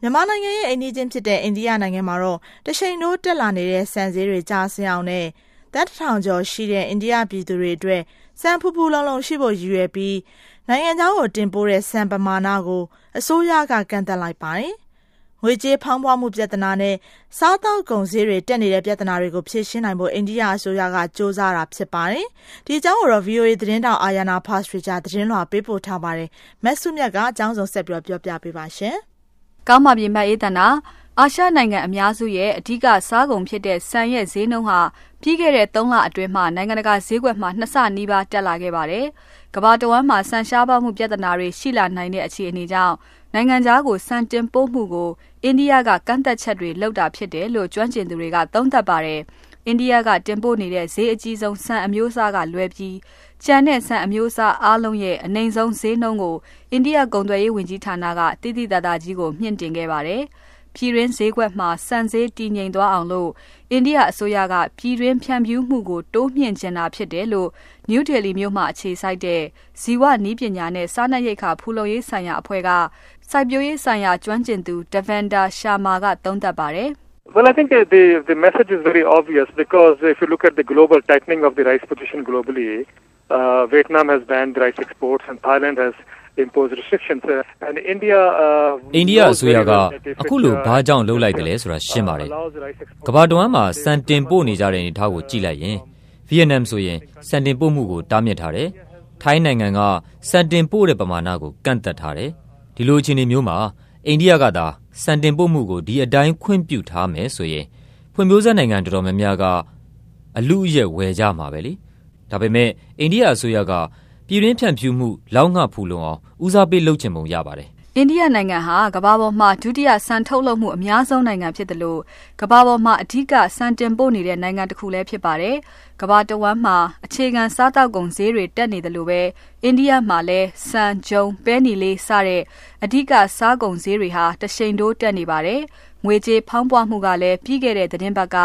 မြန်မာနိုင်ငံရဲ့အိမ်နီးချင်းဖြစ်တဲ့အိန္ဒိယနိုင်ငံမှာတော့တရှိန်တို့တက်လာနေတဲ့ဆန်ဈေးတွေကျဆင်းအောင်နဲ့သက်ထောင်ကျော်ရှိတဲ့အိန္ဒိယပြည်သူတွေအတွက်ဆန်ဖူဖူလုံလုံရှိဖို့ရည်ရွယ်ပြီးနိုင်ငံခြားကိုတင်ပို့တဲ့ဆန်ပမာဏကိုအစိုးရကကန့်သတ်လိုက်ပါတယ်။ငွေကြေးဖောင်းပွားမှုပြဿနာနဲ့စားသောက်ကုန်ဈေးတွေတက်နေတဲ့ပြဿနာတွေကိုဖြေရှင်းနိုင်ဖို့အိန္ဒိယအစိုးရကစ조사တာဖြစ်ပါတယ်။ဒီအကြောင်းကိုတော့ VOA သတင်းတောက်အာယာနာဖာစထရီဂျာသတင်းလွှာပေးပို့ထားပါတယ်။မက်ဆုမြတ်ကအကြောင်းစုံဆက်ပြောပြပေးပါရှင်။ကောင်းပါပြီမအေးတနာအာရှနိုင်ငံအများစုရဲ့အဓိကစားကုန်ဖြစ်တဲ့ဆန်ရဲ့ဈေးနှုန်းဟာပြီးခဲ့တဲ့3လအတွင်းမှာနိုင်ငံတကာဈေးကွက်မှာ2ဆနီးပါးတက်လာခဲ့ပါတယ်။ကမ္ဘာတဝန်းမှာဆန်ရှားပါမှုပြဿနာတွေရှိလာနိုင်တဲ့အခြေအနေကြောင့်နိုင်ငံခြားကိုဆန်တင်ပို့မှုကိုအိန္ဒိယကကန့်သက်ချက်တွေလုပ်တာဖြစ်တယ်လို့ကျွမ်းကျင်သူတွေကသုံးသပ်ပါတယ်။အိန္ဒိယကတင်ပို့နေတဲ့ဈေးအကြီးဆုံးဆန်အမျိုးအစားကလွဲပြီးကျန်တဲ့ဆန်အမျိုးအစားအားလုံးရဲ့အနိမ့်ဆုံးဈေးနှုန်းကိုအိန္ဒိယကုန်သွယ်ရေးဝန်ကြီးဌာနကတိတိတသာကြီးကိုမြင့်တင်ခဲ့ပါတယ်။ပြည်တွင်းဈေးကွက်မှာဆန်ဈေးတည်ငြိမ်သွားအောင်လို့အိန္ဒိယအစိုးရကပြည်တွင်းဖြန့်ဖြူးမှုကိုတိုးမြှင့်ချင်တာဖြစ်တယ်လို့နယူးဒေလီမြို့မှာအခြေစိုက်တဲ့ဇီဝနည်းပညာနဲ့စားနပ်ရိက္ခာဖူလုံရေးဆိုင်ရာအဖွဲ့ကစိုက်ပျိုးရေးဆိုင်ရာကျွမ်းကျင်သူ Devender Sharma ကသုံးသပ်ပါတယ်။ Well, I think the message is very obvious because if you look at the global tightening of the rice position globally, Vietnam has banned the rice exports and Thailand has impose restrictions and India အိန္ဒိယအစိုးရကအခုလိုဘာကြောင့်လုပ်လိုက်တယ်လဲဆိုတာရှင်းပါတယ်။ကမ္ဘာတဝန်းမှာစံတင်ပို့နေကြတဲ့အနေအထားကိုကြည့်လိုက်ရင်ဗီယက်နမ်ဆိုရင်စံတင်ပို့မှုကိုတားမြစ်ထားတယ်။ထိုင်းနိုင်ငံကစံတင်ပို့တဲ့ပမာဏကိုကန့်သတ်ထားတယ်။ဒီလိုအခြေအနေမျိုးမှာအိန္ဒိယကသာစံတင်ပို့မှုကိုဒီအတိုင်းခွင့်ပြုထားမယ်ဆိုရင်ဖွံ့ဖြိုးဆဲနိုင်ငံတော်တော်များများကအလူအယက်ဝယ်ကြမှာပဲလေ။ဒါပေမဲ့အိန္ဒိယအစိုးရကပြည်တွင်းဖြန့်ဖြူးမှုလောက်ငှဖူလုံအောင်ဦးစားပေးလုပ်ချင်ပုံရပါတယ်။အိန္ဒိယနိုင်ငံဟာကမ္ဘာပေါ်မှာဒုတိယဆန်ထုတ်လုပ်မှုအများဆုံးနိုင်ငံဖြစ်တယ်လို့ကမ္ဘာပေါ်မှာအဓိကဆန်တင်ပို့နေတဲ့နိုင်ငံတစ်ခုလည်းဖြစ်ပါတယ်။ကမ္ဘာတဝန်းမှာအခြေခံစားတောက်ကုန်ဈေးတွေတက်နေတယ်လို့ပဲအိန္ဒိယမှာလည်းဆန်၊ဂျုံ၊ပဲနီလေးစတဲ့အဓိကစားကုန်ဈေးတွေဟာတရှိန်တိုးတက်နေပါတယ်။ငွေကြေးဖောင်းပွားမှုကလည်းပြီးခဲ့တဲ့သတင်းပတ်က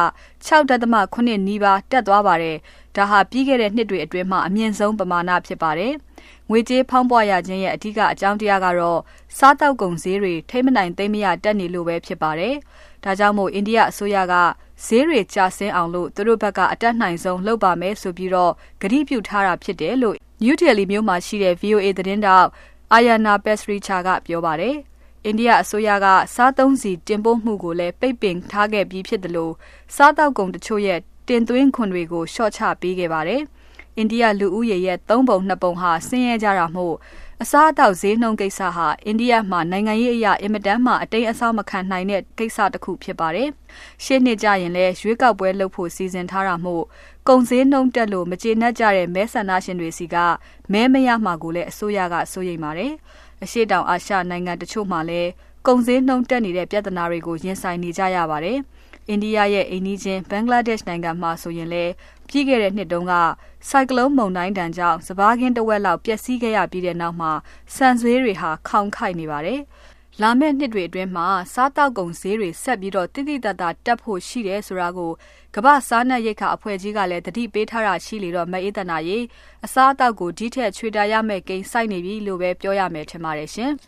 6.8 နီးပါးတက်သွားပါတယ်။ဒါဟာပြီးခဲ့တဲ့နှစ်တွေအတွင်းမှာအမြင့်ဆုံးပမာဏဖြစ်ပါတယ်။ငွေကြေးဖောင်းပွားရခြင်းရဲ့အဓိကအကြောင်းတရားကတော့စားတောက်ကုန်ဈေးတွေထိမ့်မနိုင်သိမ့်မရတက်နေလို့ပဲဖြစ်ပါတယ်။ဒါကြောင့်မို့အိန္ဒိယအစိုးရကဈေးတွေကျဆင်းအောင်လို့သူတို့ဘက်ကအတက်နိုင်ဆုံးလုပ်ပါမယ်ဆိုပြီးတော့ကတိပြုထားတာဖြစ်တယ်လို့နယူးဒေလီမြို့မှာရှိတဲ့ VOA သတင်းတောက်အာယာနာပက်စရီချာကပြောပါတယ်။အိန္ဒိယအစိုးရကစားသုံးစီတင်ပို့မှုကိုလည်းပိတ်ပင်ထားခဲ့ပြီးဖြစ်တယ်လို့စားတောက်ကုန်တချို့ရဲ့တင်သွင်းခွန်တွေကိုလျှော့ချပေးခဲ့ပါတယ်။အိန္ဒိယလူဦးရေရဲ့3ပုံ2ပုံဟာဆင်းရဲကြတာမို့အစားအသောက်ဈေးနှုန်းကိစ္စဟာအိန္ဒိယမှာနိုင်ငံရေးအရာအင်မတန်မှအတိမ်အဆောက်မခံနိုင်တဲ့ကိစ္စတစ်ခုဖြစ်ပါတယ်။ရှေ့နှစ်ကျရင်လည်းရွေးကောက်ပွဲလုပ်ဖို့စီစဉ်ထားတာမို့ကုန်ဈေးနှုန်းတက်လို့မကျေနပ်ကြတဲ့မဲဆန္ဒရှင်တွေစီကမဲမရမှာကိုလည်းအစိုးရကစိုးရိမ်ပါတယ်။အရှေ့တောင်အာရှနိုင်ငံတချို့မှာလည်းကုန်ဈေးနှုန်းတက်နေတဲ့ပြဿနာတွေကိုရင်ဆိုင်နေကြရပါတယ်။အိန္ဒိယရဲ့အိမ်နီးချင်းဘင်္ဂလားဒေ့ရှ်နိုင်ငံမှာဆိုရင်လည်းပြီးခဲ့တဲ့နှစ်တုန်းကဆိုင်ကလုန်းမုန်တိုင်းတန်ကြောင့်စပါးခင်းတစ်ဝက်လောက်ပျက်စီးခဲ့ရပြီးတဲ့နောက်မှာဆန်ဈေးတွေဟာခေါင်ခိုက်နေပါတယ်။လာမယ့်နှစ်တွေအတွင်းမှာစားတောက်ကုန်ဈေးတွေဆက်ပြီးတော့တိတိတတ်တာတက်ဖို့ရှိတယ်ဆိုတာကိုကမ္ဘာစားနပ်ရိက္ခာအဖွဲ့ကြီးကလည်းတတိပေးထားတာရှိလေတော့မအေးတနာရေအစားအသောက်ကိုဒီထက်ချွေတာရမယ့်ကိန်းစိုက်နေပြီလို့ပဲပြောရမယ်ထင်ပါတယ်ရှင်။